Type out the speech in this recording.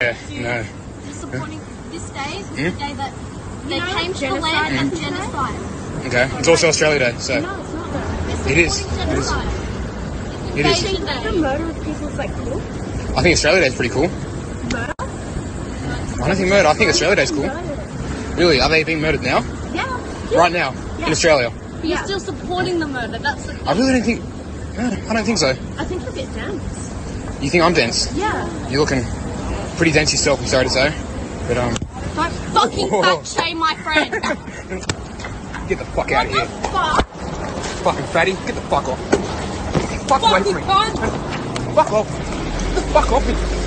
Yeah, no. Supporting this day is the day that they came to the land and genocide. Okay, it's also Australia Day, so. No, it's not though. It is. Genocide. It is. Invasion Day. The murder of people is like cool. I think Australia Day is pretty cool. Murder? I don't think murder. I think Australia Day is cool. Really? Are they being murdered now? Yeah. Right now? In Australia? But you're still supporting the murder. That's the thing. I really don't think. No, I don't think so. I think you'll get dense. You think I'm dense? Yeah. You're looking pretty dense yourself, I'm sorry to say. But, Don't fucking fat shame my friend. get the fuck out of here. Fuck. Fucking fatty, get the fuck off. Fuck away from me. Fucking cunt. Fuck off. Fuck off me.